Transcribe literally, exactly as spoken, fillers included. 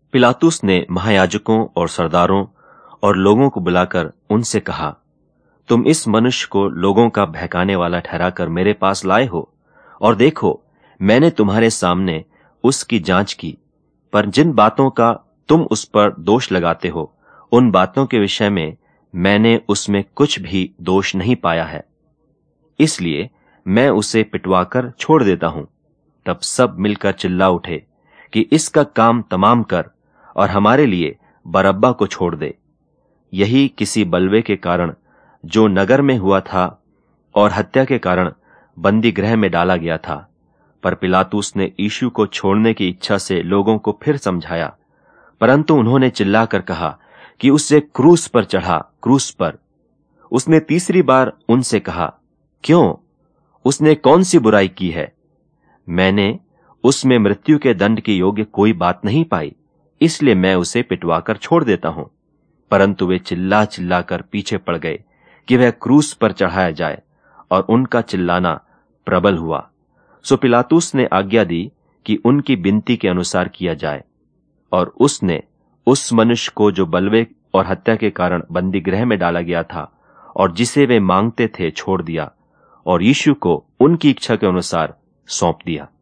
पिलातुस ने महायाजकों और सरदारों और लोगों को बुलाकर उनसे कहा, तुम इस मनुष्य को लोगों का बहकाने वाला ठहराकर मेरे पास लाए हो, और देखो, मैंने तुम्हारे सामने उसकी जांच की, पर जिन बातों का तुम उस पर दोष लगाते हो, उन बातों के विषय में मैंने उसमें कुछ भी दोष नहीं पाया है। इसलिए मैं उसे पिटवाकर छोड़ देता हूं। तब सब मिलकर चिल्ला उठे कि इसका काम तमाम कर और हमारे लिए बरअब्बा को छोड़ दे। यही किसी बलवे के कारण जो नगर में हुआ था और हत्या के कारण बंदी गृह में डाला गया था। पर पिलातुस ने यीशु को छोड़ने की इच्छा से लोगों को फिर समझाया, परंतु उन्होंने चिल्लाकर कहा कि उसे क्रूस पर चढ़ा, क्रूस पर। उसने तीसरी बार उनसे कहा, क्यों? उसने कौन सी बुराई की है? मैंने उसमें मृत्यु के दंड के योग्य कोई बात नहीं पाई, इसलिए मैं उसे पिटवाकर छोड़ देता हूं। परंतु वे चिल्ला चिल्लाकर पीछे पड़ गए कि वह क्रूस पर चढ़ाया जाए, और उनका चिल्लाना प्रबल हुआ। सो पिलातुस ने आज्ञा दी कि उनकी विनती के अनुसार किया जाए, और उसने उस मनुष्य को जो बलवे और हत्या के कारण बंदी गृह में डाला गया था और जिसे वे मांगते थे, छोड़ दिया, और यीशु को उनकी इच्छा के अनुसार सौंप दिया।